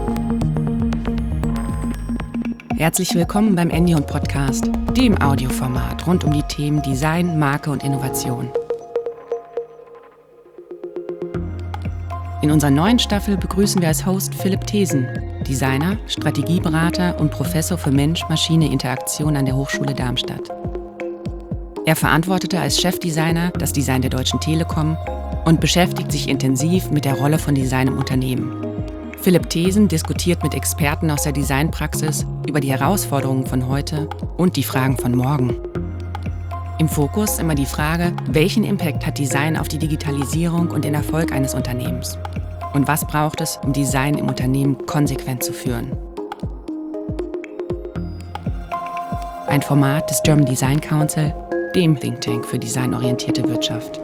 Herzlich willkommen beim Endion Podcast, dem Audioformat rund um die Themen Design, Marke und Innovation. In unserer neuen Staffel begrüßen wir als Host Philipp Thesen, Designer, Strategieberater und Professor für Mensch-Maschine-Interaktion an der Hochschule Darmstadt. Er verantwortete als Chefdesigner das Design der Deutschen Telekom und beschäftigt sich intensiv mit der Rolle von Design im Unternehmen. Philipp Thesen diskutiert mit Experten aus der Designpraxis über die Herausforderungen von heute und die Fragen von morgen. Im Fokus immer die Frage, welchen Impact hat Design auf die Digitalisierung und den Erfolg eines Unternehmens? Und was braucht es, um Design im Unternehmen konsequent zu führen? Ein Format des German Design Council, dem Think Tank für designorientierte Wirtschaft.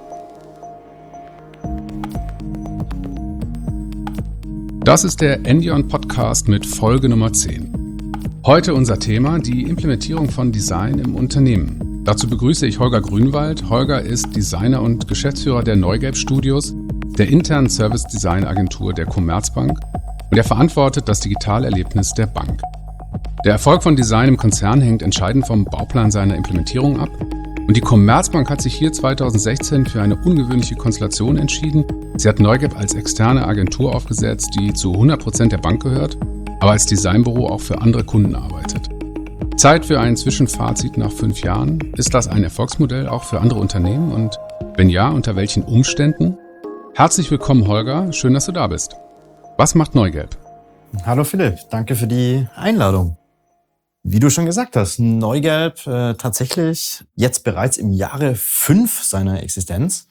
Das ist der Endion Podcast mit Folge Nummer 10. Heute unser Thema, die Implementierung von Design im Unternehmen. Dazu begrüße ich Holger Grünwald. Holger ist Designer und Geschäftsführer der Neugelb Studios, der internen Service Design Agentur der Commerzbank, und er verantwortet das Digitalerlebnis der Bank. Der Erfolg von Design im Konzern hängt entscheidend vom Bauplan seiner Implementierung ab. Und die Commerzbank hat sich hier 2016 für eine ungewöhnliche Konstellation entschieden. Sie hat Neugelb als externe Agentur aufgesetzt, die zu 100% der Bank gehört, aber als Designbüro auch für andere Kunden arbeitet. Zeit für ein Zwischenfazit nach 5 Jahren. Ist das ein Erfolgsmodell auch für andere Unternehmen? Und wenn ja, unter welchen Umständen? Herzlich willkommen, Holger. Schön, dass du da bist. Was macht Neugelb? Hallo Philipp, danke für die Einladung. Wie du schon gesagt hast, Neugelb tatsächlich jetzt bereits im Jahre 5 seiner Existenz.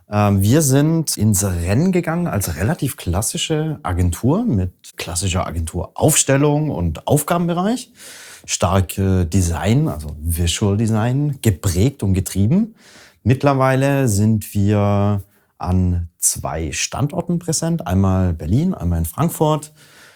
Wir sind ins Rennen gegangen als relativ klassische Agentur mit klassischer Agenturaufstellung und Aufgabenbereich. Stark Design, also Visual Design, geprägt und getrieben. Mittlerweile sind wir an 2 Standorten präsent, einmal Berlin, einmal in Frankfurt.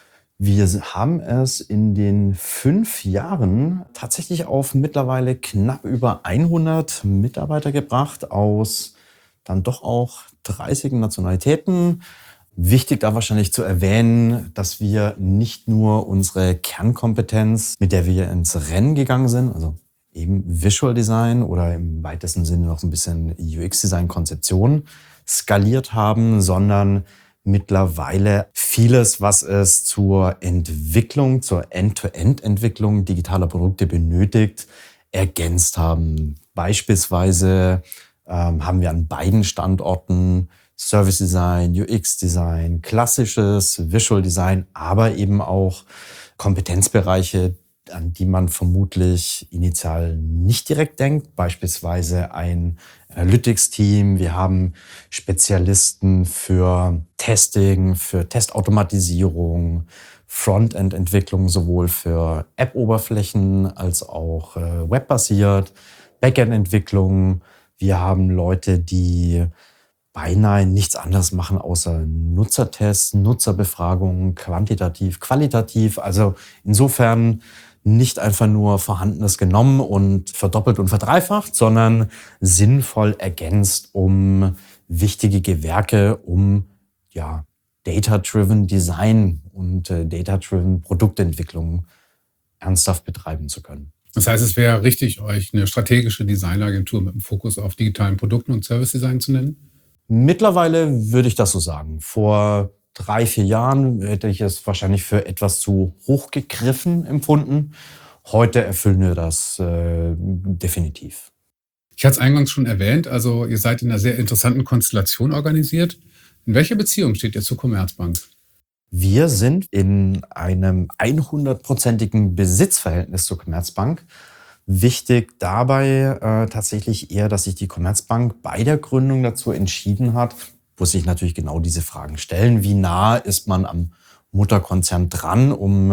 Wir haben es in den 5 Jahren tatsächlich auf mittlerweile knapp über 100 Mitarbeiter gebracht aus dann doch auch 30 Nationalitäten. Wichtig da wahrscheinlich zu erwähnen, dass wir nicht nur unsere Kernkompetenz, mit der wir ins Rennen gegangen sind, also eben Visual Design oder im weitesten Sinne noch ein bisschen UX-Design, Konzeption, skaliert haben, sondern mittlerweile vieles, was es zur Entwicklung, zur End-to-End-Entwicklung digitaler Produkte benötigt, ergänzt haben. Beispielsweise haben wir an beiden Standorten Service Design, UX Design, klassisches Visual Design, aber eben auch Kompetenzbereiche, an die man vermutlich initial nicht direkt denkt. Beispielsweise ein Analytics-Team. Wir haben Spezialisten für Testing, für Testautomatisierung, Frontend-Entwicklung, sowohl für App-Oberflächen als auch webbasiert, Backend-Entwicklung. Wir haben Leute, die beinahe nichts anderes machen, außer Nutzertests, Nutzerbefragungen, quantitativ, qualitativ. Also insofern nicht einfach nur Vorhandenes genommen und verdoppelt und verdreifacht, sondern sinnvoll ergänzt um wichtige Gewerke, um Data-Driven Design und Data-Driven Produktentwicklung ernsthaft betreiben zu können. Das heißt, es wäre richtig, euch eine strategische Designagentur mit einem Fokus auf digitalen Produkten und Service Design zu nennen? Mittlerweile würde ich das so sagen. Vor 3-4 Jahren hätte ich es wahrscheinlich für etwas zu hochgegriffen empfunden. Heute erfüllen wir das definitiv. Ich hatte es eingangs schon erwähnt, also ihr seid in einer sehr interessanten Konstellation organisiert. In welcher Beziehung steht ihr zur Commerzbank? Wir sind in einem 100%igen Besitzverhältnis zur Commerzbank. Wichtig dabei tatsächlich eher, dass sich die Commerzbank bei der Gründung dazu entschieden hat, wo sich natürlich genau diese Fragen stellen. Wie nah ist man am Mutterkonzern dran, um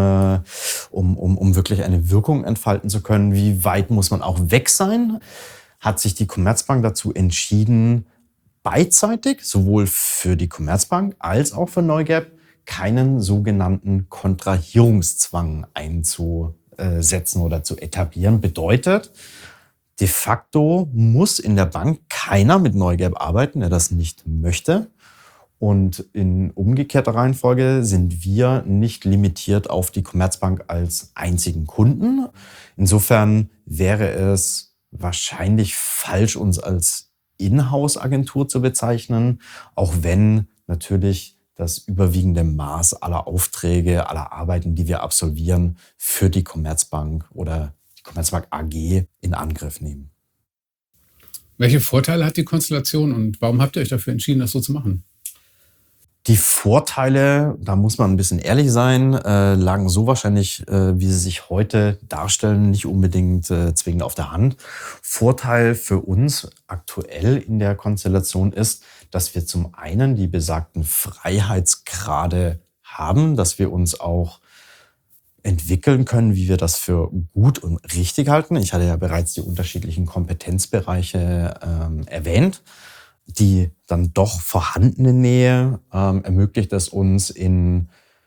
wirklich eine Wirkung entfalten zu können? Wie weit muss man auch weg sein? Hat sich die Commerzbank dazu entschieden, beidseitig, sowohl für die Commerzbank als auch für Neugelb, keinen sogenannten Kontrahierungszwang einzusetzen oder zu etablieren. Bedeutet, de facto muss in der Bank keiner mit Neugelb arbeiten, der das nicht möchte. Und in umgekehrter Reihenfolge sind wir nicht limitiert auf die Commerzbank als einzigen Kunden. Insofern wäre es wahrscheinlich falsch, uns als Inhouse-Agentur zu bezeichnen, auch wenn natürlich das überwiegende Maß aller Aufträge, aller Arbeiten, die wir absolvieren, für die Commerzbank oder die Commerzbank AG in Angriff nehmen. Welche Vorteile hat die Konstellation und warum habt ihr euch dafür entschieden, das so zu machen? Die Vorteile, da muss man ein bisschen ehrlich sein, lagen so wahrscheinlich, wie sie sich heute darstellen, nicht unbedingt zwingend auf der Hand. Vorteil für uns aktuell in der Konstellation ist, dass wir zum einen die besagten Freiheitsgrade haben, dass wir uns auch entwickeln können, wie wir das für gut und richtig halten. Ich hatte ja bereits die unterschiedlichen Kompetenzbereiche erwähnt. Die dann doch vorhandene Nähe ermöglicht es uns im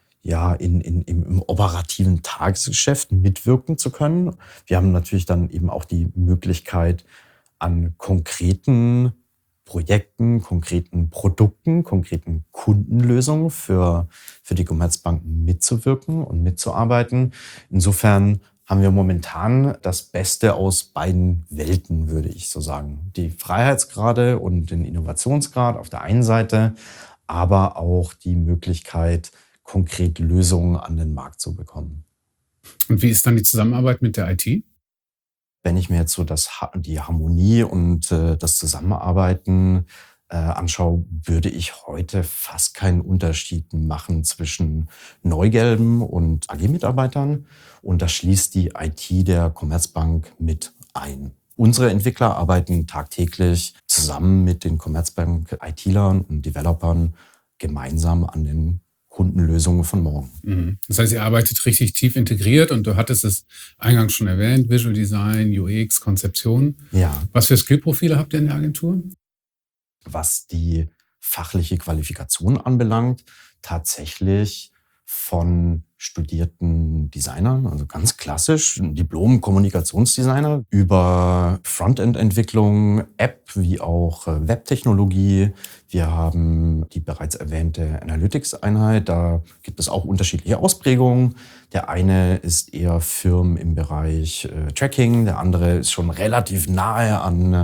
operativen Tagesgeschäft mitwirken zu können. Wir haben natürlich dann eben auch die Möglichkeit, an konkreten Projekten, konkreten Produkten, konkreten Kundenlösungen für die Commerzbank mitzuwirken und mitzuarbeiten. Insofern haben wir momentan das Beste aus beiden Welten, würde ich so sagen. Die Freiheitsgrade und den Innovationsgrad auf der einen Seite, aber auch die Möglichkeit, konkret Lösungen an den Markt zu bekommen. Und wie ist dann die Zusammenarbeit mit der IT? Wenn ich mir jetzt so die Harmonie und das Zusammenarbeiten anschaue, würde ich heute fast keinen Unterschied machen zwischen Neugelben und AG-Mitarbeitern. Und das schließt die IT der Commerzbank mit ein. Unsere Entwickler arbeiten tagtäglich zusammen mit den Commerzbank-ITlern und Developern gemeinsam an den Kundenlösungen von morgen. Das heißt, ihr arbeitet richtig tief integriert und du hattest es eingangs schon erwähnt, Visual Design, UX, Konzeption. Ja. Was für Skillprofile habt ihr in der Agentur? Was die fachliche Qualifikation anbelangt, tatsächlich von studierten Designern, also ganz klassisch, Diplom-Kommunikationsdesigner, über Frontend-Entwicklung, App wie auch Webtechnologie. Wir haben die bereits erwähnte Analytics-Einheit, da gibt es auch unterschiedliche Ausprägungen. Der eine ist eher firm im Bereich Tracking, der andere ist schon relativ nahe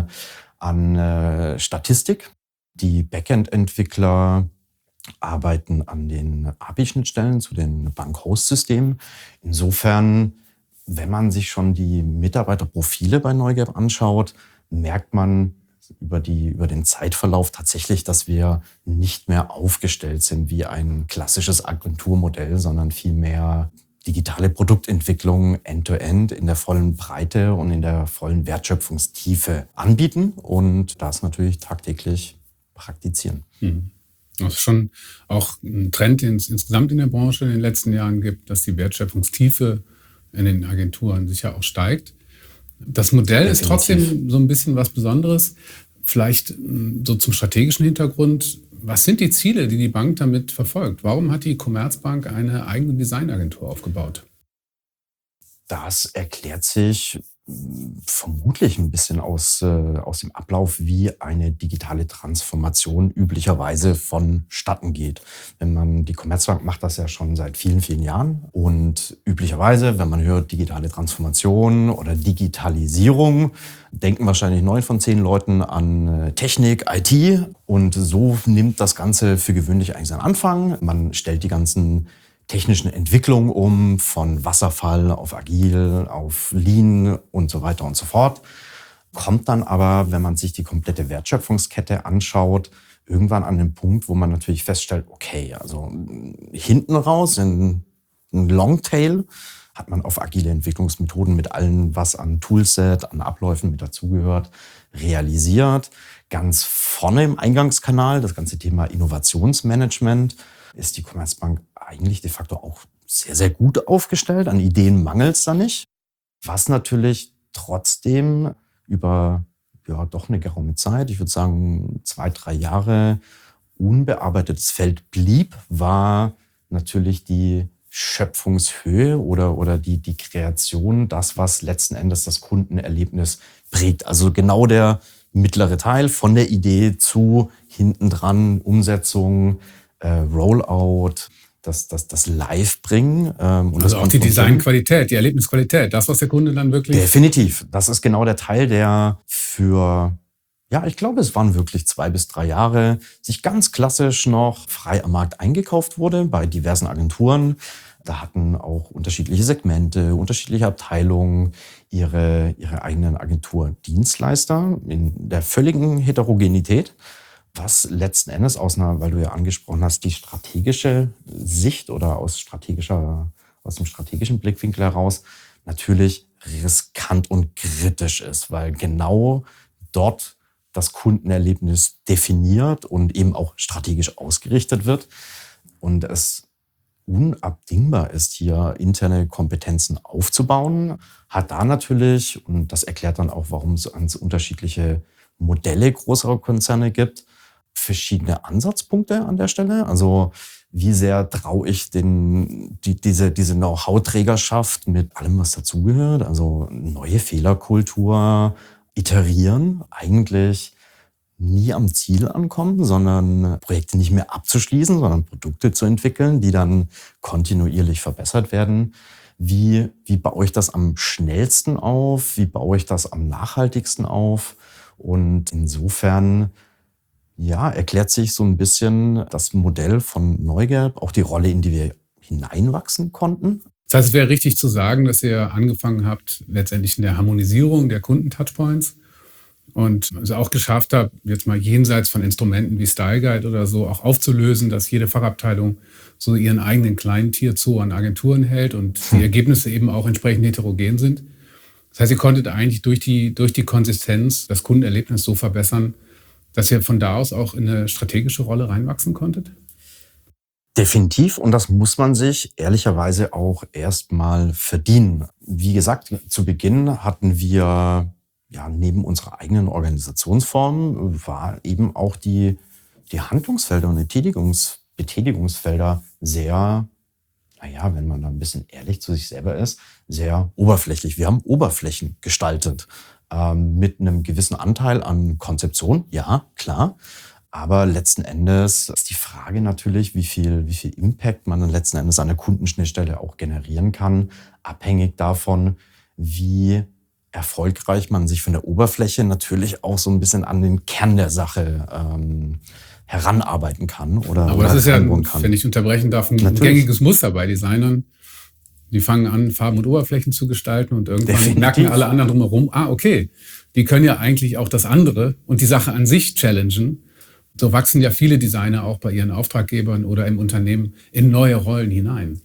an Statistik. Die Backend-Entwickler arbeiten an den API-Schnittstellen zu den Bank-Host-Systemen. Insofern, wenn man sich schon die Mitarbeiterprofile bei Neugelb anschaut, merkt man über den Zeitverlauf tatsächlich, dass wir nicht mehr aufgestellt sind wie ein klassisches Agenturmodell, sondern vielmehr digitale Produktentwicklung End-to-End in der vollen Breite und in der vollen Wertschöpfungstiefe anbieten und das natürlich tagtäglich praktizieren. Das ist schon auch ein Trend, den es insgesamt in der Branche in den letzten Jahren gibt, dass die Wertschöpfungstiefe in den Agenturen sicher auch steigt. Das Modell ist trotzdem so ein bisschen was Besonderes. Vielleicht so zum strategischen Hintergrund. Was sind die Ziele, die die Bank damit verfolgt? Warum hat die Commerzbank eine eigene Designagentur aufgebaut? Das erklärt sich vermutlich ein bisschen aus dem Ablauf, wie eine digitale Transformation üblicherweise vonstatten geht. Die Commerzbank macht das ja schon seit vielen, vielen Jahren. Und üblicherweise, wenn man hört digitale Transformation oder Digitalisierung, denken wahrscheinlich 9 von 10 Leuten an Technik, IT. Und so nimmt das Ganze für gewöhnlich eigentlich seinen Anfang. Man stellt die ganzen technischen Entwicklungen um, von Wasserfall auf Agil, auf Lean und so weiter und so fort. Kommt dann aber, wenn man sich die komplette Wertschöpfungskette anschaut, irgendwann an den Punkt, wo man natürlich feststellt, okay, also hinten raus in ein Longtail hat man auf agile Entwicklungsmethoden mit allem, was an Toolset, an Abläufen mit dazugehört, realisiert. Ganz vorne im Eingangskanal, das ganze Thema Innovationsmanagement, ist die Commerzbank eigentlich de facto auch sehr, sehr gut aufgestellt. An Ideen mangelt es da nicht. Was natürlich trotzdem über doch eine geraume Zeit, ich würde sagen 2-3 Jahre, unbearbeitetes Feld blieb, war natürlich die Schöpfungshöhe oder die Kreation, das, was letzten Endes das Kundenerlebnis prägt. Also genau der mittlere Teil von der Idee zu hinten dran Umsetzung, Rollout, das Live bringen. Und also auch die Designqualität, die Erlebnisqualität, das, was der Kunde dann wirklich... Definitiv. Das ist genau der Teil, der für, ja, ich glaube, es waren wirklich 2 bis 3 Jahre, sich ganz klassisch noch frei am Markt eingekauft wurde bei diversen Agenturen. Da hatten auch unterschiedliche Segmente, unterschiedliche Abteilungen ihre eigenen Agenturdienstleister in der völligen Heterogenität, was letzten Endes weil du ja angesprochen hast, die strategische Sicht oder aus dem strategischen Blickwinkel heraus natürlich riskant und kritisch ist, weil genau dort das Kundenerlebnis definiert und eben auch strategisch ausgerichtet wird und es unabdingbar ist, hier interne Kompetenzen aufzubauen, hat da natürlich, und das erklärt dann auch, warum es ganz unterschiedliche Modelle größerer Konzerne gibt, verschiedene Ansatzpunkte an der Stelle. Also wie sehr traue ich diese Know-how-Trägerschaft mit allem, was dazugehört, also neue Fehlerkultur, iterieren, eigentlich nie am Ziel ankommen, sondern Projekte nicht mehr abzuschließen, sondern Produkte zu entwickeln, die dann kontinuierlich verbessert werden. Wie baue ich das am schnellsten auf? Wie baue ich das am nachhaltigsten auf? Und insofern, ja, erklärt sich so ein bisschen das Modell von Neugelb, auch die Rolle, in die wir hineinwachsen konnten. Das heißt, es wäre richtig zu sagen, dass ihr angefangen habt, letztendlich in der Harmonisierung der Kunden-Touchpoints und es auch geschafft habt, jetzt mal jenseits von Instrumenten wie Style Guide oder so auch aufzulösen, dass jede Fachabteilung so ihren eigenen kleinen Tier-Zoo an Agenturen hält und die Ergebnisse eben auch entsprechend heterogen sind. Das heißt, ihr konntet eigentlich durch die Konsistenz das Kundenerlebnis so verbessern, dass ihr von da aus auch in eine strategische Rolle reinwachsen konntet? Definitiv, und das muss man sich ehrlicherweise auch erstmal verdienen. Wie gesagt, zu Beginn hatten wir, ja, neben unserer eigenen Organisationsform war eben auch die Handlungsfelder und die Betätigungsfelder sehr, naja, wenn man da ein bisschen ehrlich zu sich selber ist, sehr oberflächlich. Wir haben Oberflächen gestaltet, mit einem gewissen Anteil an Konzeption, ja, klar. Aber letzten Endes ist die Frage natürlich, wie viel Impact man dann letzten Endes an der Kundenschnittstelle auch generieren kann, abhängig davon, wie erfolgreich man sich von der Oberfläche natürlich auch so ein bisschen an den Kern der Sache heranarbeiten kann. Aber das ist ja, wenn ich unterbrechen darf, ein gängiges Muster bei Designern. Die fangen an, Farben und Oberflächen zu gestalten und irgendwann merken alle anderen drumherum, okay, die können ja eigentlich auch das andere und die Sache an sich challengen. So wachsen ja viele Designer auch bei ihren Auftraggebern oder im Unternehmen in neue Rollen hinein.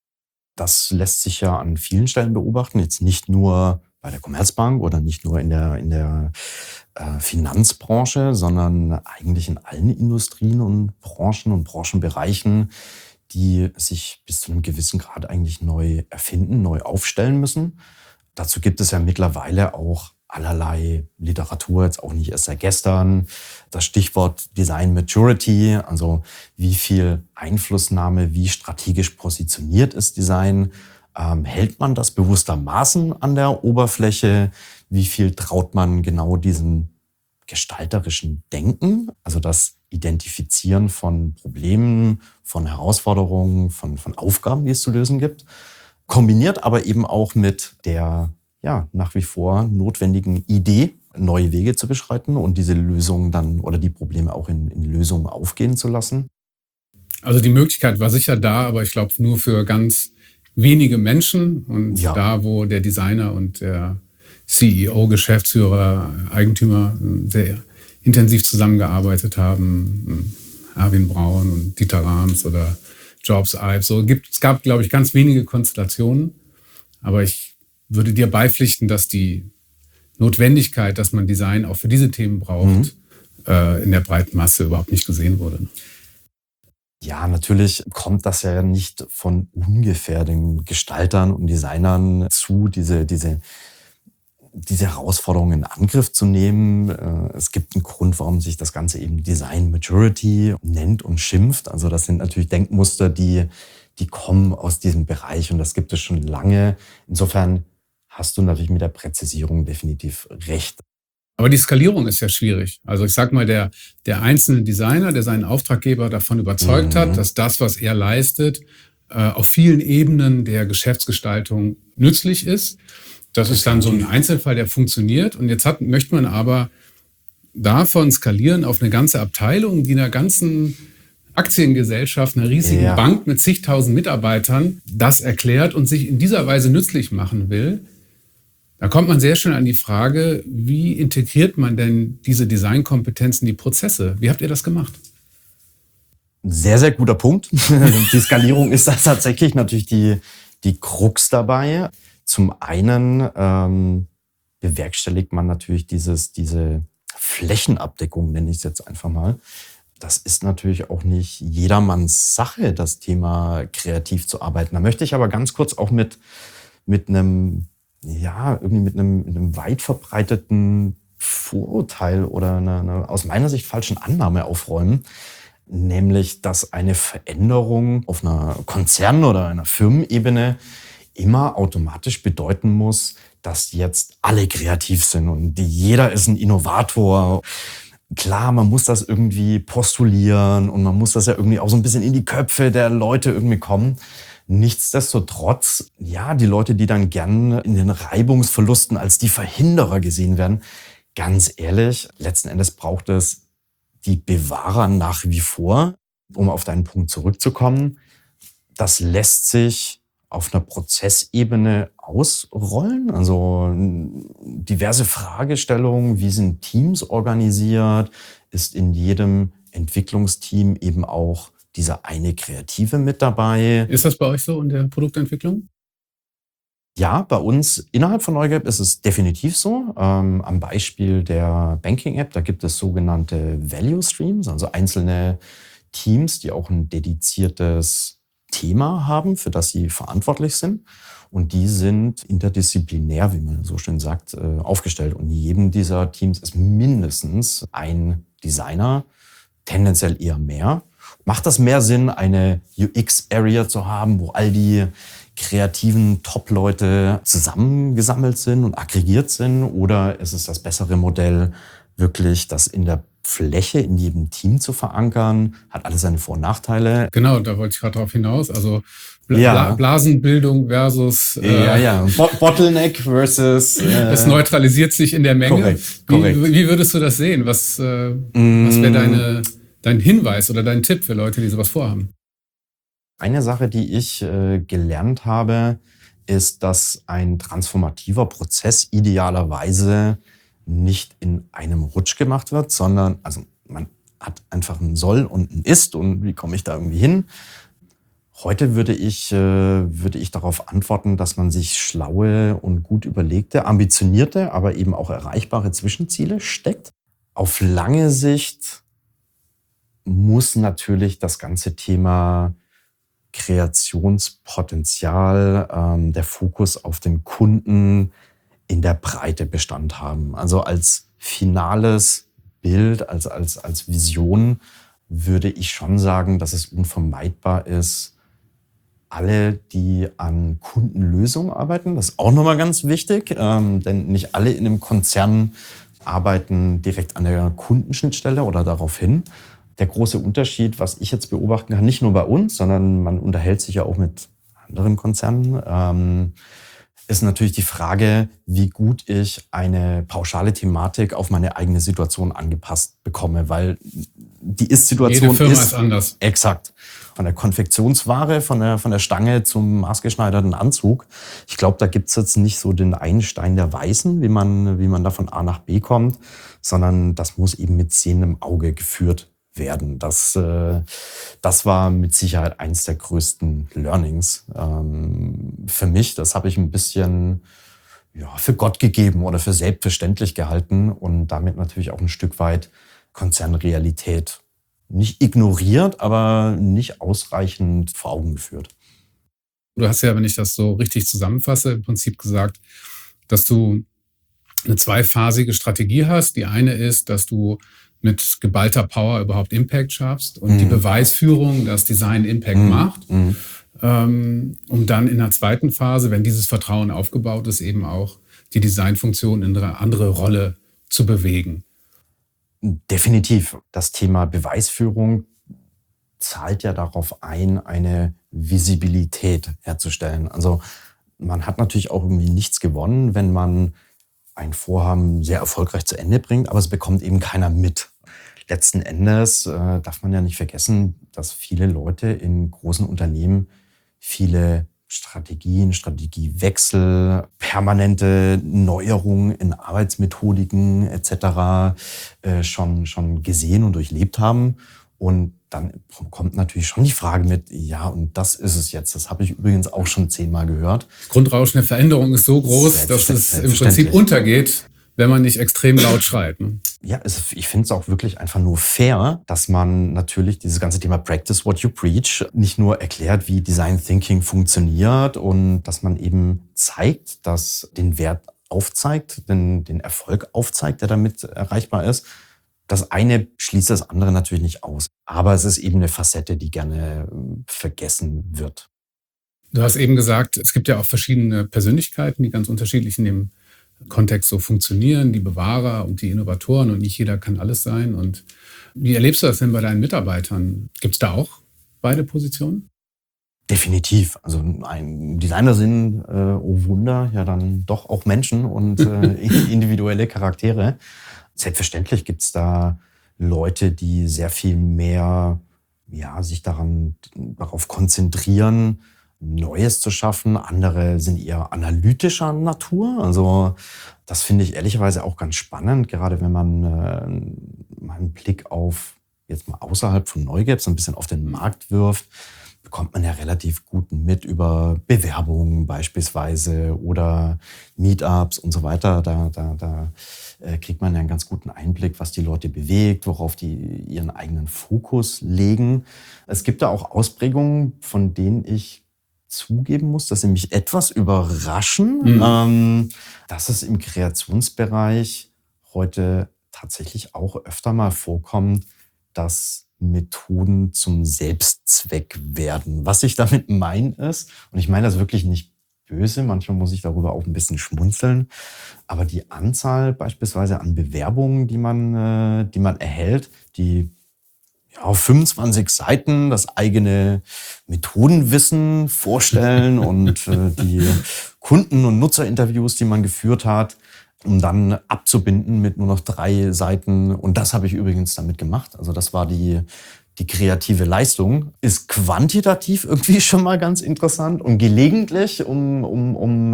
Das lässt sich ja an vielen Stellen beobachten, jetzt nicht nur bei der Commerzbank oder nicht nur in der Finanzbranche, sondern eigentlich in allen Industrien und Branchen und Branchenbereichen, die sich bis zu einem gewissen Grad eigentlich neu erfinden, neu aufstellen müssen. Dazu gibt es ja mittlerweile auch allerlei Literatur, jetzt auch nicht erst seit gestern. Das Stichwort Design Maturity, also wie viel Einflussnahme, wie strategisch positioniert ist Design. Hält man das bewusstermaßen an der Oberfläche? Wie viel traut man genau diesem gestalterischen Denken, also das Identifizieren von Problemen, von Herausforderungen, von Aufgaben, die es zu lösen gibt, kombiniert aber eben auch mit der nach wie vor notwendigen Idee, neue Wege zu beschreiten und diese Lösungen dann oder die Probleme auch in Lösungen aufgehen zu lassen? Also die Möglichkeit war sicher da, aber ich glaube nur für ganz wenige Menschen und da, wo der Designer und der CEO, Geschäftsführer, Eigentümer sehr intensiv zusammengearbeitet haben, Erwin Braun und Dieter Rams oder Jobs Ives. Es gab, glaube ich, ganz wenige Konstellationen, aber ich würde dir beipflichten, dass die Notwendigkeit, dass man Design auch für diese Themen braucht, in der breiten Masse überhaupt nicht gesehen wurde. Ja, natürlich kommt das ja nicht von ungefähr den Gestaltern und Designern zu, diese Herausforderungen in Angriff zu nehmen. Es gibt einen Grund, warum sich das Ganze eben Design Maturity nennt und schimpft. Also das sind natürlich Denkmuster, die kommen aus diesem Bereich und das gibt es schon lange. Insofern hast du natürlich mit der Präzisierung definitiv recht. Aber die Skalierung ist ja schwierig. Also ich sag mal, der einzelne Designer, der seinen Auftraggeber davon überzeugt hat, dass das, was er leistet, auf vielen Ebenen der Geschäftsgestaltung nützlich ist. Das ist dann so ein Einzelfall, der funktioniert. Und jetzt möchte man aber davon skalieren auf eine ganze Abteilung, die einer ganzen Aktiengesellschaft, einer riesigen Bank mit zigtausend Mitarbeitern das erklärt und sich in dieser Weise nützlich machen will. Da kommt man sehr schnell an die Frage, wie integriert man denn diese Designkompetenzen in die Prozesse? Wie habt ihr das gemacht? Sehr, sehr guter Punkt. Die Skalierung ist da tatsächlich natürlich die Krux dabei. Zum einen bewerkstelligt man natürlich diese Flächenabdeckung, nenne ich es jetzt einfach mal. Das ist natürlich auch nicht jedermanns Sache, das Thema kreativ zu arbeiten. Da möchte ich aber ganz kurz auch mit einem weit verbreiteten Vorurteil oder einer aus meiner Sicht falschen Annahme aufräumen. Nämlich, dass eine Veränderung auf einer Konzern- oder einer Firmenebene immer automatisch bedeuten muss, dass jetzt alle kreativ sind und jeder ist ein Innovator. Klar, man muss das irgendwie postulieren und man muss das ja irgendwie auch so ein bisschen in die Köpfe der Leute irgendwie kommen. Nichtsdestotrotz, ja, die Leute, die dann gern in den Reibungsverlusten als die Verhinderer gesehen werden, ganz ehrlich, letzten Endes braucht es die Bewahrer nach wie vor, um auf deinen Punkt zurückzukommen. Das lässt sich auf einer Prozessebene ausrollen. Also diverse Fragestellungen, wie sind Teams organisiert, ist in jedem Entwicklungsteam eben auch dieser eine Kreative mit dabei. Ist das bei euch so in der Produktentwicklung? Ja, bei uns innerhalb von NeuGelb ist es definitiv so. Am Beispiel der Banking-App, da gibt es sogenannte Value Streams, also einzelne Teams, die auch ein dediziertes Thema haben, für das sie verantwortlich sind. Und die sind interdisziplinär, wie man so schön sagt, aufgestellt. Und in jedem dieser Teams ist mindestens ein Designer, tendenziell eher mehr. Macht das mehr Sinn, eine UX-Area zu haben, wo all die kreativen Top-Leute zusammengesammelt sind und aggregiert sind? Oder ist es das bessere Modell, wirklich das in der Fläche in jedem Team zu verankern? Hat alles seine Vor- und Nachteile. Genau, da wollte ich gerade drauf hinaus. Also Blasenbildung versus Bottleneck versus es neutralisiert sich in der Menge. Korrekt. Wie würdest du das sehen? Was wäre dein Hinweis oder dein Tipp für Leute, die sowas vorhaben? Eine Sache, die ich gelernt habe, ist, dass ein transformativer Prozess idealerweise nicht in einem Rutsch gemacht wird, sondern also man hat einfach ein Soll und ein Ist und wie komme ich da irgendwie hin? Heute würde ich darauf antworten, dass man sich schlaue und gut überlegte, ambitionierte, aber eben auch erreichbare Zwischenziele steckt. Auf lange Sicht muss natürlich das ganze Thema Kreationspotenzial, der Fokus auf den Kunden in der Breite Bestand haben. Also als finales Bild, als Vision würde ich schon sagen, dass es unvermeidbar ist, alle, die an Kundenlösungen arbeiten, das ist auch nochmal ganz wichtig, denn nicht alle in einem Konzern arbeiten direkt an der Kundenschnittstelle oder darauf hin. Der große Unterschied, was ich jetzt beobachten kann, nicht nur bei uns, sondern man unterhält sich ja auch mit anderen Konzernen, ist natürlich die Frage, wie gut ich eine pauschale Thematik auf meine eigene Situation angepasst bekomme, weil die Ist-Situation ist anders. Exakt. Von der Konfektionsware, von der Stange zum maßgeschneiderten Anzug. Ich glaube, da gibt's jetzt nicht so den einen Stein der Weisen, wie man da von A nach B kommt, sondern das muss eben mit sehendem Auge geführt werden. Das war mit Sicherheit eins der größten Learnings für mich. Das habe ich ein bisschen für Gott gegeben oder für selbstverständlich gehalten und damit natürlich auch ein Stück weit Konzernrealität nicht ignoriert, aber nicht ausreichend vor Augen geführt. Du hast ja, wenn ich das so richtig zusammenfasse, im Prinzip gesagt, dass du eine zweiphasige Strategie hast. Die eine ist, dass du mit geballter Power überhaupt Impact schaffst und die Beweisführung, dass Design Impact macht, um dann in der zweiten Phase, wenn dieses Vertrauen aufgebaut ist, eben auch die Designfunktion in eine andere Rolle zu bewegen? Definitiv. Das Thema Beweisführung zahlt ja darauf ein, eine Visibilität herzustellen. Also man hat natürlich auch irgendwie nichts gewonnen, wenn man ein Vorhaben sehr erfolgreich zu Ende bringt, aber es bekommt eben keiner mit. Letzten Endes darf man ja nicht vergessen, dass viele Leute in großen Unternehmen viele Strategien, Strategiewechsel, permanente Neuerungen in Arbeitsmethodiken etc. Schon gesehen und durchlebt haben. Und dann kommt natürlich schon die Frage mit, ja, und das ist es jetzt. Das habe ich übrigens auch schon 10-mal gehört. Das Grundrauschen der Veränderung ist so groß, dass es im Prinzip untergeht, wenn man nicht extrem laut schreit. Ne? Ja, ich finde es auch wirklich einfach nur fair, dass man natürlich dieses ganze Thema Practice what you preach nicht nur erklärt, wie Design Thinking funktioniert und dass man eben zeigt, dass den Wert aufzeigt, den Erfolg aufzeigt, der damit erreichbar ist. Das eine schließt das andere natürlich nicht aus. Aber es ist eben eine Facette, die gerne vergessen wird. Du hast eben gesagt, es gibt ja auch verschiedene Persönlichkeiten, die ganz unterschiedlich in dem Kontext so funktionieren, die Bewahrer und die Innovatoren, und nicht jeder kann alles sein. Und wie erlebst du das denn bei deinen Mitarbeitern? Gibt es da auch beide Positionen? Definitiv. Also ein Designer sind, oh Wunder, ja dann doch auch Menschen und individuelle Charaktere. Selbstverständlich gibt es da Leute, die sehr viel mehr sich darauf konzentrieren, Neues zu schaffen. Andere sind eher analytischer Natur. Also das finde ich ehrlicherweise auch ganz spannend, gerade wenn man mal einen Blick auf jetzt mal außerhalb von Neugap so ein bisschen auf den Markt wirft, bekommt man ja relativ gut mit über Bewerbungen beispielsweise oder Meetups und so weiter. Da kriegt man ja einen ganz guten Einblick, was die Leute bewegt, worauf die ihren eigenen Fokus legen. Es gibt da auch Ausprägungen, von denen ich zugeben muss, dass sie mich etwas überraschen, dass es im Kreationsbereich heute tatsächlich auch öfter mal vorkommt, dass Methoden zum Selbstzweck werden. Was ich damit meine ist, und ich meine das wirklich nicht böse, manchmal muss ich darüber auch ein bisschen schmunzeln, aber die Anzahl beispielsweise an Bewerbungen, die man erhält, die auf 25 Seiten das eigene Methodenwissen vorstellen und die Kunden- und Nutzerinterviews, die man geführt hat, um dann abzubinden mit nur noch 3 Seiten. Und das habe ich übrigens damit gemacht. Also das war die kreative Leistung. Ist quantitativ irgendwie schon mal ganz interessant. Und gelegentlich, um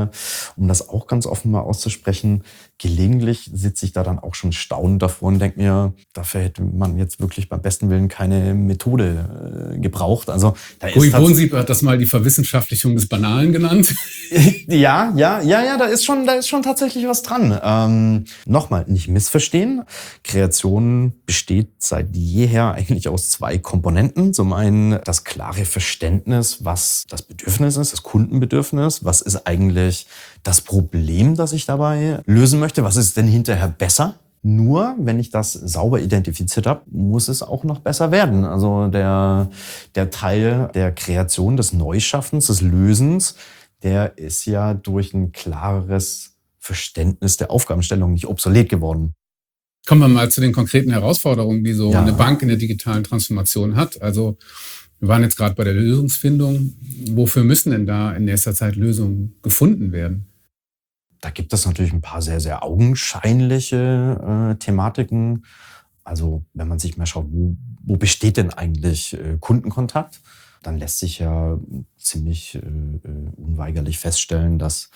das auch ganz offen mal auszusprechen, gelegentlich sitze ich da dann auch schon staunend davor und denke mir, dafür hätte man jetzt wirklich beim besten Willen keine Methode gebraucht. Also da ist Wohnsieb hat das mal die Verwissenschaftlichung des Banalen genannt. Ja, da ist schon tatsächlich was dran. Nochmal, nicht missverstehen. Kreation besteht seit jeher eigentlich aus 2 Komponenten. Zum einen das klare Verständnis, was das Bedürfnis ist, das Kundenbedürfnis. Was ist eigentlich das Problem, das ich dabei lösen möchte? Was ist denn hinterher besser? Nur, wenn ich das sauber identifiziert habe, muss es auch noch besser werden. Also der Teil der Kreation, des Neuschaffens, des Lösens, der ist ja durch ein klareres Verständnis der Aufgabenstellung nicht obsolet geworden. Kommen wir mal zu den konkreten Herausforderungen, die so eine Bank in der digitalen Transformation hat. Also wir waren jetzt gerade bei der Lösungsfindung. Wofür müssen denn da in nächster Zeit Lösungen gefunden werden? Da gibt es natürlich ein paar sehr, sehr augenscheinliche Thematiken. Also wenn man sich mal schaut, wo besteht denn eigentlich Kundenkontakt, dann lässt sich ja ziemlich unweigerlich feststellen, dass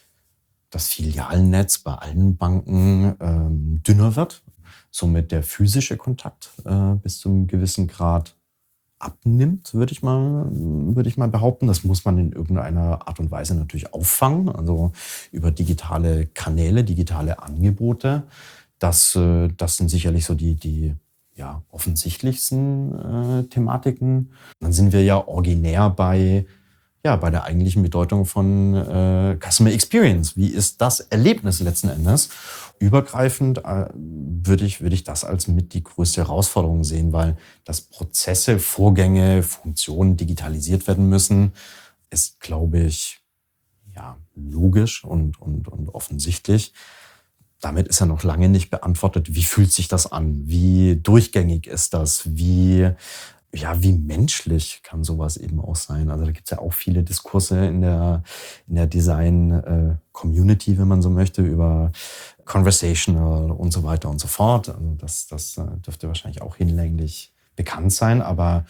das Filialnetz bei allen Banken dünner wird, somit der physische Kontakt bis zu einem gewissen Grad abnimmt, würde ich mal behaupten. Das muss man in irgendeiner Art und Weise natürlich auffangen, also über digitale Kanäle, digitale Angebote. Das sind sicherlich so die offensichtlichsten Thematiken. Dann sind wir ja originär bei der eigentlichen Bedeutung von Customer Experience. Wie ist das Erlebnis letzten Endes? Übergreifend würde ich das als mit die größte Herausforderung sehen, weil dass Prozesse, Vorgänge, Funktionen digitalisiert werden müssen, ist, glaube ich, logisch und offensichtlich. damit ist ja noch lange nicht beantwortet, wie fühlt sich das an? Wie durchgängig ist das? Wie menschlich kann sowas eben auch sein? Also da gibt es ja auch viele Diskurse in der Design-Community, wenn man so möchte, über Conversational und so weiter und so fort. Also das dürfte wahrscheinlich auch hinlänglich bekannt sein, aber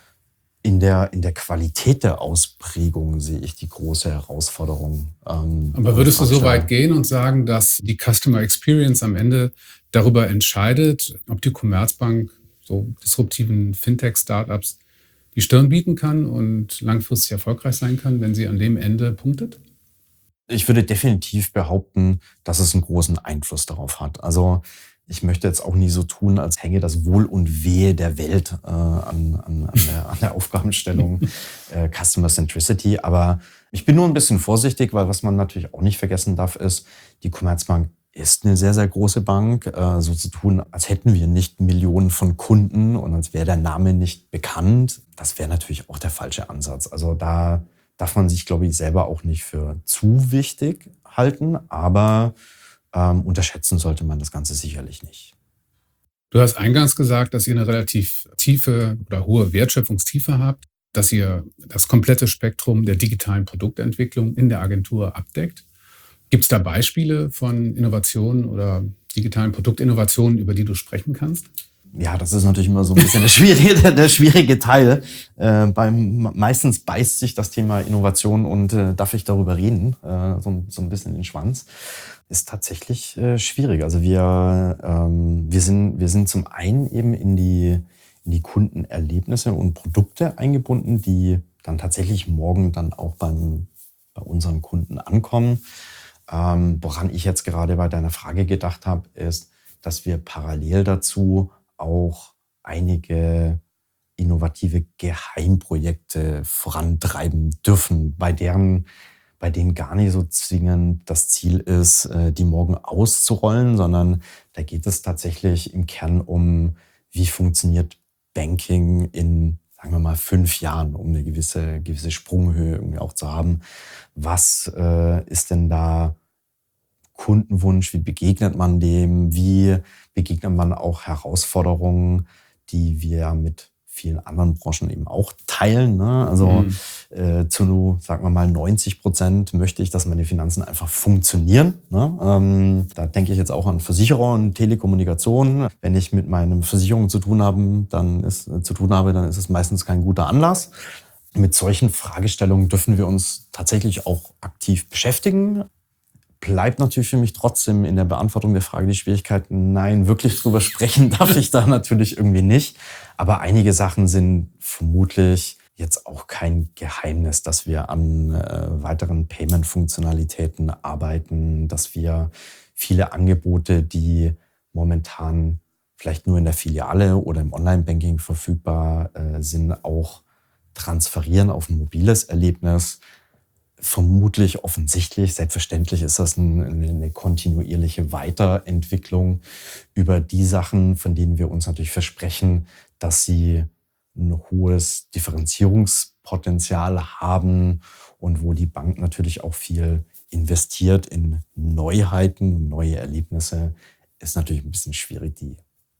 in der Qualität der Ausprägung sehe ich die große Herausforderung. Aber würdest du so weit gehen und sagen, dass die Customer Experience am Ende darüber entscheidet, ob die Commerzbank so disruptiven Fintech-Startups die Stirn bieten kann und langfristig erfolgreich sein kann, wenn sie an dem Ende punktet? Ich würde definitiv behaupten, dass es einen großen Einfluss darauf hat. Also ich möchte jetzt auch nie so tun, als hänge das Wohl und Wehe der Welt an der Aufgabenstellung Customer Centricity. Aber ich bin nur ein bisschen vorsichtig, weil was man natürlich auch nicht vergessen darf, ist, die Commerzbank ist eine sehr, sehr große Bank. So zu tun, als hätten wir nicht Millionen von Kunden und als wäre der Name nicht bekannt, das wäre natürlich auch der falsche Ansatz. Also da darf man sich, glaube ich, selber auch nicht für zu wichtig halten, aber unterschätzen sollte man das Ganze sicherlich nicht. Du hast eingangs gesagt, dass ihr eine relativ tiefe oder hohe Wertschöpfungstiefe habt, dass ihr das komplette Spektrum der digitalen Produktentwicklung in der Agentur abdeckt. Gibt es da Beispiele von Innovationen oder digitalen Produktinnovationen, über die du sprechen kannst? Ja, das ist natürlich immer so ein bisschen der schwierige Teil. Meistens beißt sich das Thema Innovation und darf ich darüber reden, so ein bisschen in den Schwanz. Ist tatsächlich schwierig. Also wir sind zum einen eben in die Kundenerlebnisse und Produkte eingebunden, die dann tatsächlich morgen dann auch bei unseren Kunden ankommen. Woran ich jetzt gerade bei deiner Frage gedacht habe, ist, dass wir parallel dazu auch einige innovative Geheimprojekte vorantreiben dürfen, bei denen gar nicht so zwingend das Ziel ist, die morgen auszurollen, sondern da geht es tatsächlich im Kern um, wie funktioniert Banking in, sagen wir mal, 5 Jahren, um eine gewisse Sprunghöhe irgendwie auch zu haben. Was ist denn da Kundenwunsch? Wie begegnet man dem? Wie begegnet man auch Herausforderungen, die wir mit vielen anderen Branchen eben auch teilen, ne? Also sagen wir mal 90% möchte ich, dass meine Finanzen einfach funktionieren, ne? Da denke ich jetzt auch an Versicherer und Telekommunikation. Wenn ich mit meinen Versicherungen zu tun habe, dann ist es meistens kein guter Anlass. Mit solchen Fragestellungen dürfen wir uns tatsächlich auch aktiv beschäftigen. Bleibt natürlich für mich trotzdem in der Beantwortung der Frage die Schwierigkeit, nein, wirklich drüber sprechen darf ich da natürlich irgendwie nicht. Aber einige Sachen sind vermutlich jetzt auch kein Geheimnis, dass wir an weiteren Payment-Funktionalitäten arbeiten, dass wir viele Angebote, die momentan vielleicht nur in der Filiale oder im Online-Banking verfügbar sind, auch transferieren auf ein mobiles Erlebnis. Vermutlich, offensichtlich, selbstverständlich ist das eine kontinuierliche Weiterentwicklung über die Sachen, von denen wir uns natürlich versprechen, dass sie ein hohes Differenzierungspotenzial haben und wo die Bank natürlich auch viel investiert in Neuheiten und neue Erlebnisse, ist natürlich ein bisschen schwierig, die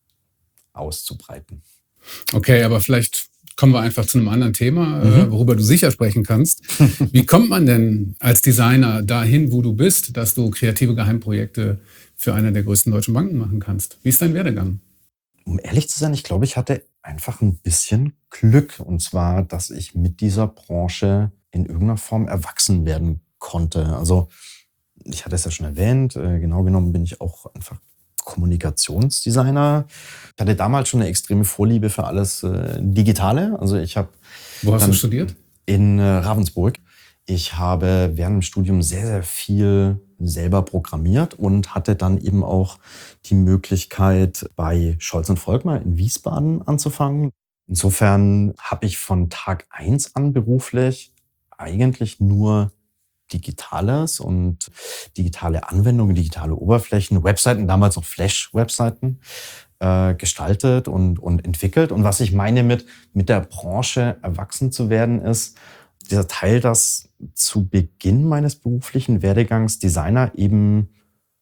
auszubreiten. Okay, aber vielleicht kommen wir einfach zu einem anderen Thema, worüber du sicher sprechen kannst. Wie kommt man denn als Designer dahin, wo du bist, dass du kreative Geheimprojekte für eine der größten deutschen Banken machen kannst? Wie ist dein Werdegang? Um ehrlich zu sein, ich glaube, ich hatte einfach ein bisschen Glück. Und zwar, dass ich mit dieser Branche in irgendeiner Form erwachsen werden konnte. Also ich hatte es ja schon erwähnt, genau genommen bin ich auch einfach Kommunikationsdesigner. Ich hatte damals schon eine extreme Vorliebe für alles Digitale. Also Wo hast du studiert? In Ravensburg. Ich habe während dem Studium sehr, sehr viel selber programmiert und hatte dann eben auch die Möglichkeit, bei Scholz & Volkmar in Wiesbaden anzufangen. Insofern habe ich von Tag 1 an beruflich eigentlich nur Digitales und digitale Anwendungen, digitale Oberflächen, Webseiten, damals noch Flash-Webseiten, gestaltet und entwickelt. Und was ich meine mit der Branche erwachsen zu werden, ist dieser Teil, dass zu Beginn meines beruflichen Werdegangs Designer eben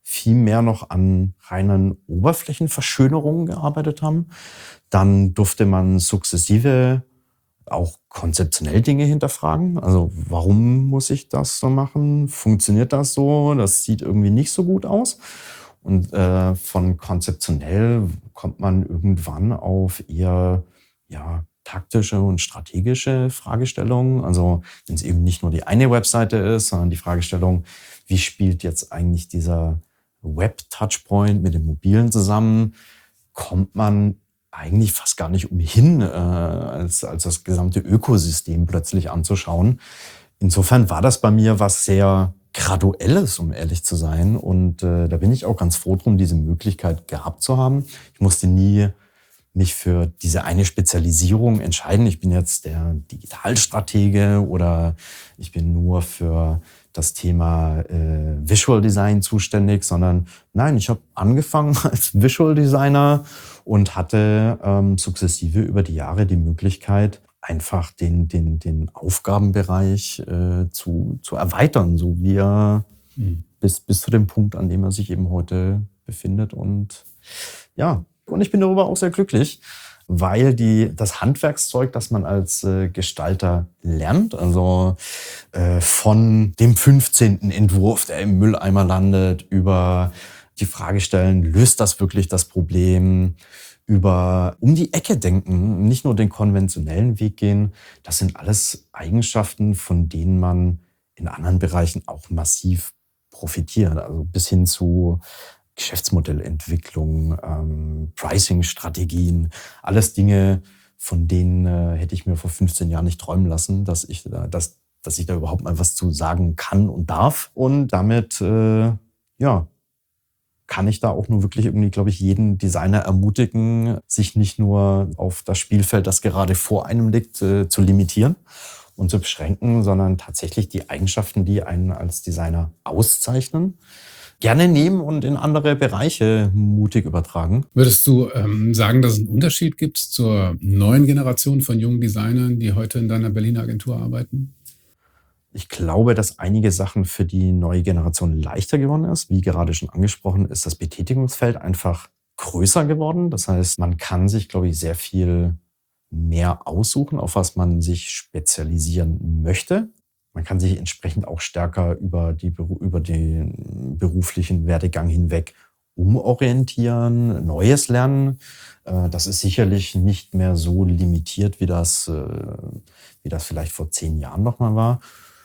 viel mehr noch an reinen Oberflächenverschönerungen gearbeitet haben. Dann durfte man sukzessive auch konzeptionell Dinge hinterfragen. Also warum muss ich das so machen? Funktioniert das so? Das sieht irgendwie nicht so gut aus. Und von konzeptionell kommt man irgendwann auf eher taktische und strategische Fragestellungen. Also wenn es eben nicht nur die eine Webseite ist, sondern die Fragestellung, wie spielt jetzt eigentlich dieser Web-Touchpoint mit dem Mobilen zusammen, kommt man eigentlich fast gar nicht umhin, als das gesamte Ökosystem plötzlich anzuschauen. Insofern war das bei mir was sehr Graduelles, um ehrlich zu sein. Und da bin ich auch ganz froh drum, diese Möglichkeit gehabt zu haben. Ich musste nie mich für diese eine Spezialisierung entscheiden. Ich bin jetzt der Digitalstratege oder ich bin nur für das Thema Visual Design zuständig, sondern nein, ich habe angefangen als Visual Designer und hatte sukzessive über die Jahre die Möglichkeit, einfach den Aufgabenbereich zu erweitern, so wie er bis zu dem Punkt, an dem er sich eben heute befindet. Und ich bin darüber auch sehr glücklich, weil das Handwerkszeug, das man als Gestalter lernt, also von dem 15. Entwurf, der im Mülleimer landet, über die Frage stellen, löst das wirklich das Problem, über um die Ecke denken, nicht nur den konventionellen Weg gehen, das sind alles Eigenschaften, von denen man in anderen Bereichen auch massiv profitiert, also bis hin zu Geschäftsmodellentwicklung, Pricing-Strategien, alles Dinge, von denen hätte ich mir vor 15 Jahren nicht träumen lassen, dass ich da überhaupt mal was zu sagen kann und darf. Und damit, kann ich da auch nur wirklich irgendwie, glaube ich, jeden Designer ermutigen, sich nicht nur auf das Spielfeld, das gerade vor einem liegt, zu limitieren und zu beschränken, sondern tatsächlich die Eigenschaften, die einen als Designer auszeichnen, gerne nehmen und in andere Bereiche mutig übertragen. Würdest du sagen, dass es einen Unterschied gibt zur neuen Generation von jungen Designern, die heute in deiner Berliner Agentur arbeiten? Ich glaube, dass einige Sachen für die neue Generation leichter geworden ist. Wie gerade schon angesprochen, ist das Betätigungsfeld einfach größer geworden. Das heißt, man kann sich, glaube ich, sehr viel mehr aussuchen, auf was man sich spezialisieren möchte. Man kann sich entsprechend auch stärker über den beruflichen Werdegang hinweg umorientieren, Neues lernen. Das ist sicherlich nicht mehr so limitiert, wie das vielleicht vor 10 Jahren noch mal war.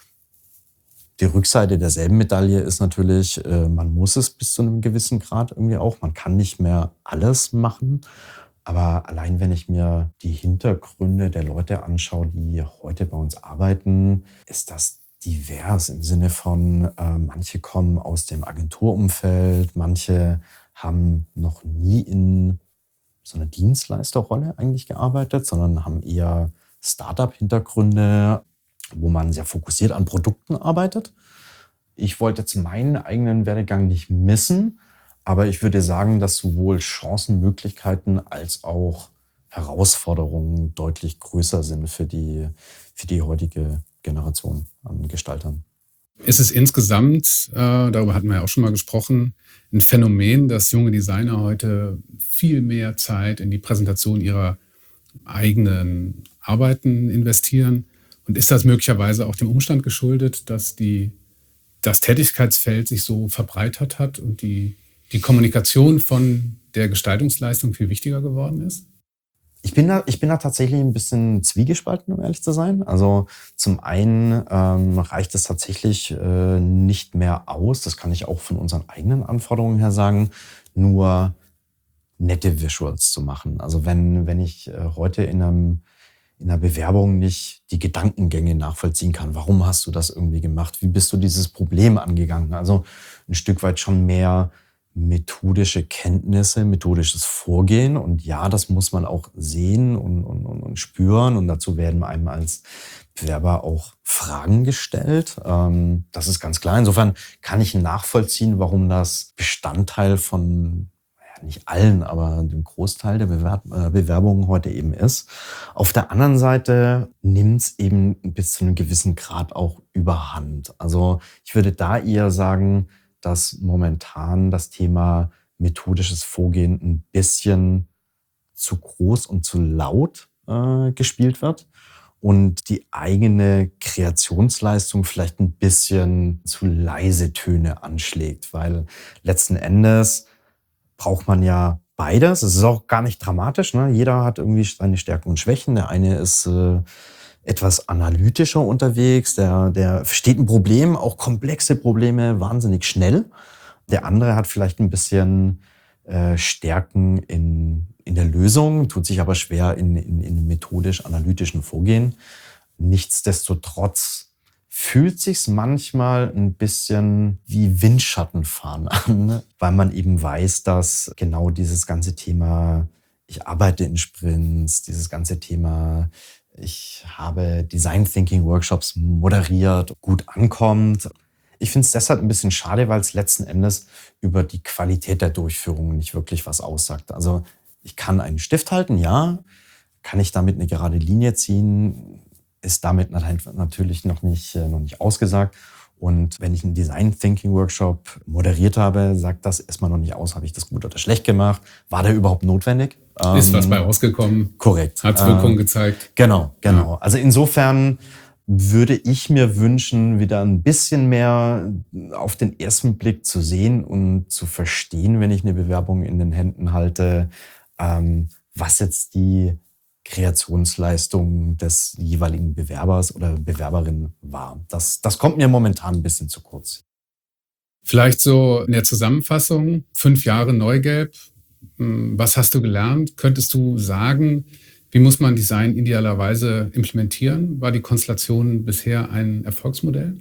Die Rückseite derselben Medaille ist natürlich, man muss es bis zu einem gewissen Grad irgendwie auch. Man kann nicht mehr alles machen. Aber allein wenn ich mir die Hintergründe der Leute anschaue, die heute bei uns arbeiten, ist das divers im Sinne von, manche kommen aus dem Agenturumfeld, manche haben noch nie in so einer Dienstleisterrolle eigentlich gearbeitet, sondern haben eher Startup-Hintergründe, wo man sehr fokussiert an Produkten arbeitet. Ich wollte jetzt meinen eigenen Werdegang nicht missen, aber ich würde sagen, dass sowohl Chancen, Möglichkeiten als auch Herausforderungen deutlich größer sind für die heutige Generation an Gestaltern. Ist es insgesamt, darüber hatten wir ja auch schon mal gesprochen, ein Phänomen, dass junge Designer heute viel mehr Zeit in die Präsentation ihrer eigenen Arbeiten investieren? Und ist das möglicherweise auch dem Umstand geschuldet, dass das Tätigkeitsfeld sich so verbreitert hat und die Kommunikation von der Gestaltungsleistung viel wichtiger geworden ist? Ich bin da tatsächlich ein bisschen zwiegespalten, um ehrlich zu sein. Also zum einen reicht es tatsächlich nicht mehr aus, das kann ich auch von unseren eigenen Anforderungen her sagen, nur nette Visuals zu machen. Also wenn ich heute in einer Bewerbung nicht die Gedankengänge nachvollziehen kann, warum hast du das irgendwie gemacht, wie bist du dieses Problem angegangen? Also ein Stück weit schon mehr methodische Kenntnisse, methodisches Vorgehen. Und ja, das muss man auch sehen und spüren. Und dazu werden einem als Bewerber auch Fragen gestellt. Das ist ganz klar. Insofern kann ich nachvollziehen, warum das Bestandteil von nicht allen, aber dem Großteil der Bewerbungen heute eben ist. Auf der anderen Seite nimmt es eben bis zu einem gewissen Grad auch überhand. Also ich würde da eher sagen, dass momentan das Thema methodisches Vorgehen ein bisschen zu groß und zu laut gespielt wird und die eigene Kreationsleistung vielleicht ein bisschen zu leise Töne anschlägt, weil letzten Endes braucht man ja beides. Es ist auch gar nicht dramatisch, ne? Jeder hat irgendwie seine Stärken und Schwächen. Der eine ist etwas analytischer unterwegs, der versteht ein Problem, auch komplexe Probleme, wahnsinnig schnell. Der andere hat vielleicht ein bisschen Stärken in der Lösung, tut sich aber schwer in methodisch-analytischen Vorgehen. Nichtsdestotrotz fühlt sich's manchmal ein bisschen wie Windschattenfahren an, ne? Weil man eben weiß, dass genau dieses ganze Thema, ich arbeite in Sprints, dieses ganze Thema, ich habe Design Thinking Workshops moderiert, gut ankommt. Ich finde es deshalb ein bisschen schade, weil es letzten Endes über die Qualität der Durchführung nicht wirklich was aussagt. Also ich kann einen Stift halten, ja. Kann ich damit eine gerade Linie ziehen? Ist damit natürlich noch nicht ausgesagt. Und wenn ich einen Design Thinking Workshop moderiert habe, sagt das erstmal noch nicht aus, habe ich das gut oder schlecht gemacht? War der überhaupt notwendig? Ist was bei rausgekommen? Korrekt. Hat es Wirkung gezeigt? Genau. Ja. Also insofern würde ich mir wünschen, wieder ein bisschen mehr auf den ersten Blick zu sehen und zu verstehen, wenn ich eine Bewerbung in den Händen halte, was jetzt die Kreationsleistung des jeweiligen Bewerbers oder Bewerberin war. Das kommt mir momentan ein bisschen zu kurz. Vielleicht so in der Zusammenfassung, 5 Jahre Neugelb. Was hast du gelernt? Könntest du sagen, wie muss man Design idealerweise implementieren? War die Konstellation bisher ein Erfolgsmodell?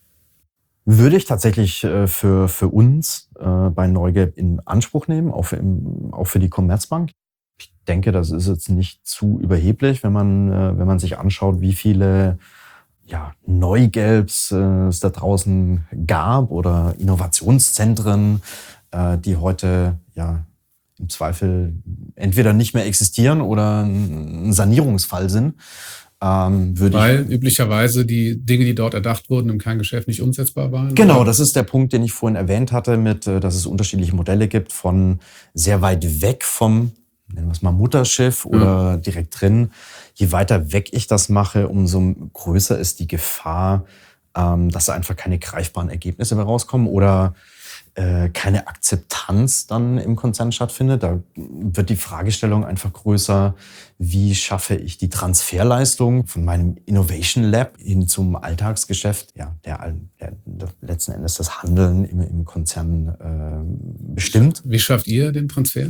Würde ich tatsächlich für uns bei Neugelb in Anspruch nehmen, auch für die Commerzbank. Ich denke, das ist jetzt nicht zu überheblich, wenn man sich anschaut, wie viele Neugelbs es da draußen gab oder Innovationszentren, die heute im Zweifel entweder nicht mehr existieren oder ein Sanierungsfall sind. Weil üblicherweise die Dinge, die dort erdacht wurden, im Kerngeschäft nicht umsetzbar waren? Genau, oder? das ist der Punkt, den ich vorhin erwähnt hatte, dass es unterschiedliche Modelle gibt, von sehr weit weg vom, nennen wir es mal Mutterschiff oder direkt drin. Je weiter weg ich das mache, umso größer ist die Gefahr, dass da einfach keine greifbaren Ergebnisse mehr rauskommen oder keine Akzeptanz dann im Konzern stattfindet. Da wird die Fragestellung einfach größer, wie schaffe ich die Transferleistung von meinem Innovation Lab hin zum Alltagsgeschäft, der letzten Endes das Handeln im Konzern bestimmt. Wie schafft ihr den Transfer?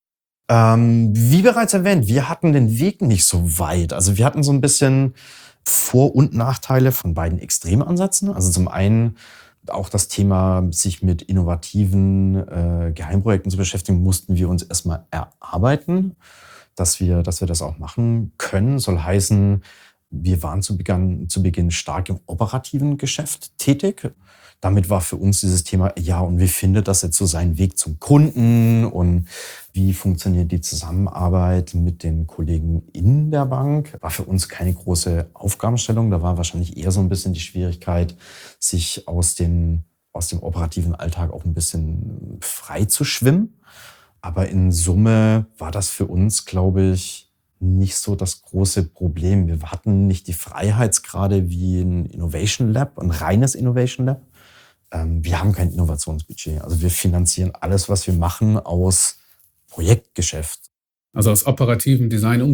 Wie bereits erwähnt, wir hatten den Weg nicht so weit. Also wir hatten so ein bisschen Vor- und Nachteile von beiden Extremansätzen. Also zum einen auch das Thema, sich mit innovativen Geheimprojekten zu beschäftigen, mussten wir uns erstmal erarbeiten, dass wir das auch machen können. Soll heißen, wir waren zu Beginn stark im operativen Geschäft tätig. Damit war für uns dieses Thema, und wie findet das jetzt so seinen Weg zum Kunden und wie funktioniert die Zusammenarbeit mit den Kollegen in der Bank? War für uns keine große Aufgabenstellung. Da war wahrscheinlich eher so ein bisschen die Schwierigkeit, sich aus dem operativen Alltag auch ein bisschen frei zu schwimmen. Aber in Summe war das für uns, glaube ich, nicht so das große Problem. Wir hatten nicht die Freiheitsgrade wie ein Innovation Lab, ein reines Innovation Lab. Wir haben kein Innovationsbudget. Also wir finanzieren alles, was wir machen, aus Projektgeschäft. Also aus operativen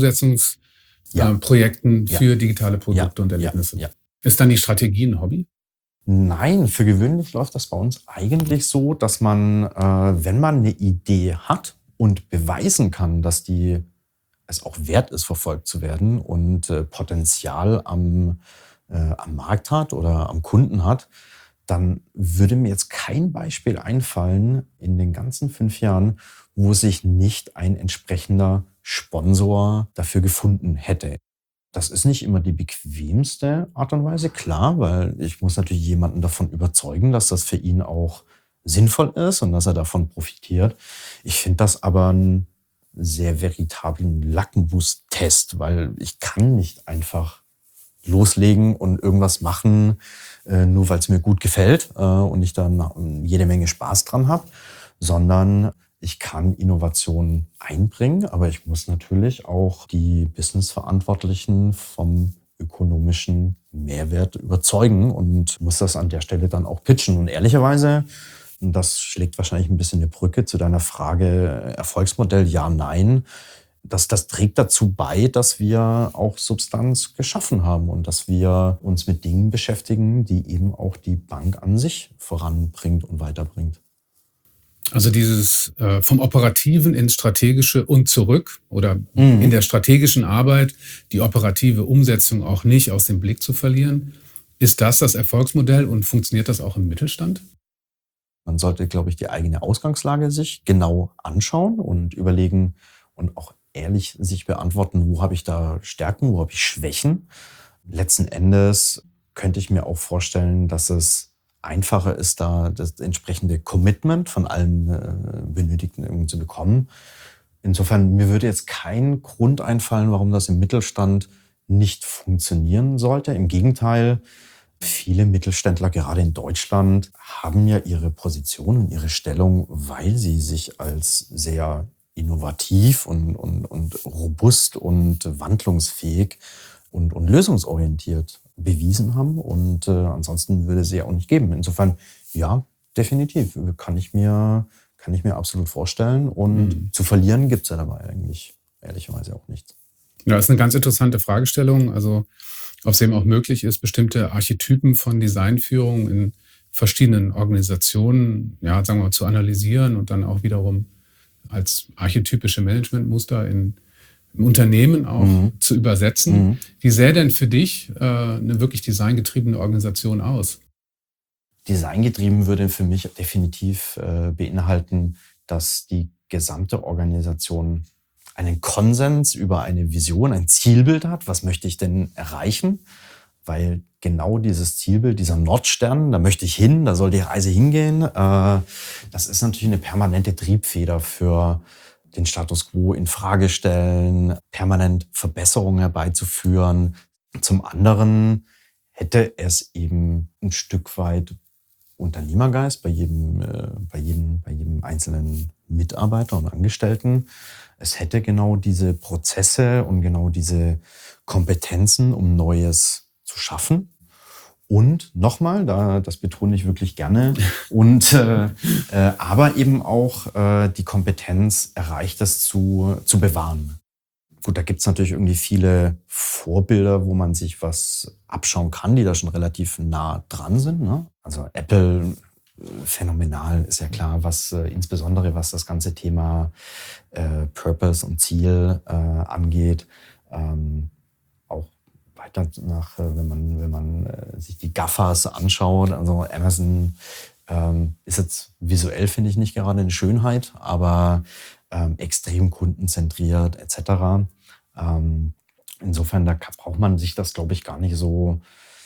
Design-Umsetzungsprojekten für digitale Produkte und Erlebnisse. Ja. Ist dann die Strategie ein Hobby? Nein, für gewöhnlich läuft das bei uns eigentlich so, dass man, wenn man eine Idee hat und beweisen kann, dass es auch wert ist, verfolgt zu werden und Potenzial am Markt hat oder am Kunden hat, dann würde mir jetzt kein Beispiel einfallen in den ganzen 5 Jahren, wo sich nicht ein entsprechender Sponsor dafür gefunden hätte. Das ist nicht immer die bequemste Art und Weise, klar, weil ich muss natürlich jemanden davon überzeugen, dass das für ihn auch sinnvoll ist und dass er davon profitiert. Ich finde das aber einen sehr veritablen Lackmustest, weil ich kann nicht einfach loslegen und irgendwas machen, nur weil es mir gut gefällt und ich dann jede Menge Spaß dran habe, sondern ich kann Innovation einbringen, aber ich muss natürlich auch die Businessverantwortlichen vom ökonomischen Mehrwert überzeugen und muss das an der Stelle dann auch pitchen. Und ehrlicherweise, und das schlägt wahrscheinlich ein bisschen eine Brücke zu deiner Frage Erfolgsmodell, ja, nein, das trägt dazu bei, dass wir auch Substanz geschaffen haben und dass wir uns mit Dingen beschäftigen, die eben auch die Bank an sich voranbringt und weiterbringt. Also dieses vom Operativen ins Strategische und zurück oder in der strategischen Arbeit die operative Umsetzung auch nicht aus dem Blick zu verlieren. Ist das Erfolgsmodell und funktioniert das auch im Mittelstand? Man sollte, glaube ich, die eigene Ausgangslage sich genau anschauen und überlegen und auch ehrlich sich beantworten, wo habe ich da Stärken, wo habe ich Schwächen. Letzten Endes könnte ich mir auch vorstellen, dass es einfacher ist, da das entsprechende Commitment von allen Benötigten irgendwie zu bekommen. Insofern, mir würde jetzt kein Grund einfallen, warum das im Mittelstand nicht funktionieren sollte. Im Gegenteil, viele Mittelständler, gerade in Deutschland, haben ja ihre Position und ihre Stellung, weil sie sich als sehr innovativ und robust und wandlungsfähig und lösungsorientiert bewiesen haben. Und ansonsten würde es sie ja auch nicht geben. Insofern, ja, definitiv, kann ich mir absolut vorstellen. Und zu verlieren gibt es ja dabei eigentlich ehrlicherweise auch nichts. Ja, das ist eine ganz interessante Fragestellung. Also ob es eben auch möglich ist, bestimmte Archetypen von Designführung in verschiedenen Organisationen, ja, sagen wir mal, zu analysieren und dann auch wiederum als archetypische Managementmuster im Unternehmen auch zu übersetzen. Wie sähe denn für dich eine wirklich designgetriebene Organisation aus? Designgetrieben würde für mich definitiv beinhalten, dass die gesamte Organisation einen Konsens über eine Vision, ein Zielbild hat. Was möchte ich denn erreichen? Weil genau dieses Zielbild, dieser Nordstern, da möchte ich hin, da soll die Reise hingehen. Das ist natürlich eine permanente Triebfeder für den Status quo in Frage stellen, permanent Verbesserungen herbeizuführen. Zum anderen hätte es eben ein Stück weit Unternehmergeist bei jedem einzelnen Mitarbeiter und Angestellten. Es hätte genau diese Prozesse und genau diese Kompetenzen, um Neues zu schaffen. Und nochmal, das betone ich wirklich gerne, aber eben auch die Kompetenz, Erreichtes zu bewahren. Gut, da gibt es natürlich irgendwie viele Vorbilder, wo man sich was abschauen kann, die da schon relativ nah dran sind, ne? Also Apple, phänomenal, ist ja klar, insbesondere was das ganze Thema Purpose und Ziel angeht. Auch weiter nach, wenn man sich die GAFAs anschaut, also Amazon ist jetzt visuell, finde ich, nicht gerade eine Schönheit, aber extrem kundenzentriert etc. Insofern, da braucht man sich das, glaube ich, gar nicht so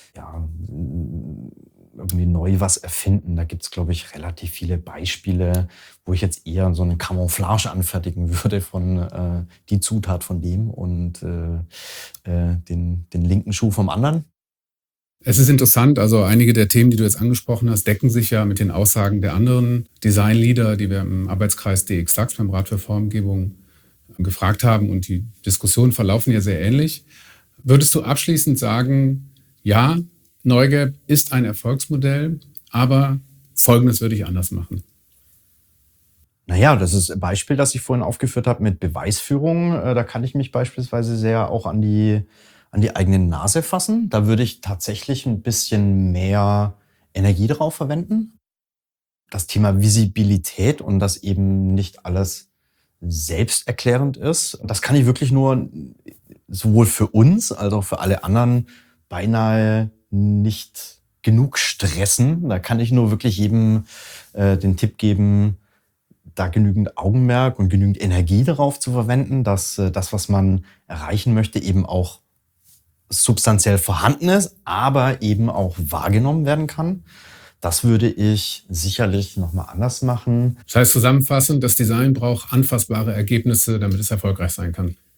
irgendwie neu was erfinden. Da gibt es, glaube ich, relativ viele Beispiele, wo ich jetzt eher so eine Camouflage anfertigen würde von die Zutat von dem und den linken Schuh vom anderen. Es ist interessant, also einige der Themen, die du jetzt angesprochen hast, decken sich ja mit den Aussagen der anderen Designleader, die wir im Arbeitskreis DX-DAX beim Rat für Formgebung gefragt haben, und die Diskussionen verlaufen ja sehr ähnlich. Würdest du abschließend sagen, ja, Neugap ist ein Erfolgsmodell, aber Folgendes würde ich anders machen? Naja, das ist ein Beispiel, das ich vorhin aufgeführt habe mit Beweisführung. Da kann ich mich beispielsweise sehr auch an die eigene Nase fassen. Da würde ich tatsächlich ein bisschen mehr Energie drauf verwenden. Das Thema Visibilität und dass eben nicht alles selbsterklärend ist. Das kann ich wirklich nur sowohl für uns als auch für alle anderen beinahe nicht genug stressen. Da kann ich nur wirklich jedem den Tipp geben, da genügend Augenmerk und genügend Energie darauf zu verwenden, dass das, was man erreichen möchte, eben auch substanziell vorhanden ist, aber eben auch wahrgenommen werden kann. Das würde ich sicherlich nochmal anders machen. Das heißt zusammenfassend, das Design braucht anfassbare Ergebnisse, damit es erfolgreich sein kann.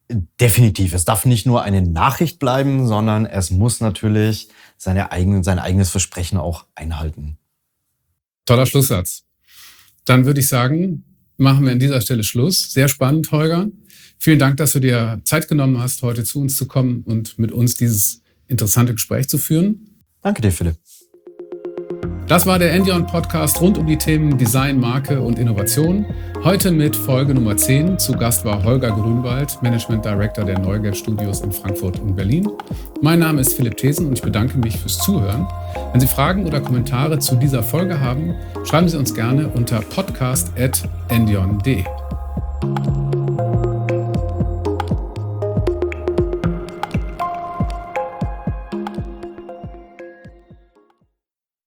Definitiv. Es darf nicht nur eine Nachricht bleiben, sondern es muss natürlich sein eigenes Versprechen auch einhalten. Toller Schlusssatz. Dann würde ich sagen, machen wir an dieser Stelle Schluss. Sehr spannend, Holger. Vielen Dank, dass du dir Zeit genommen hast, heute zu uns zu kommen und mit uns dieses interessante Gespräch zu führen. Danke dir, Philipp. Das war der Endion Podcast rund um die Themen Design, Marke und Innovation. Heute mit Folge Nummer 10. Zu Gast war Holger Grünwald, Management Director der Neugelb Studios in Frankfurt und Berlin. Mein Name ist Philipp Thesen und ich bedanke mich fürs Zuhören. Wenn Sie Fragen oder Kommentare zu dieser Folge haben, schreiben Sie uns gerne unter podcast@endion.de.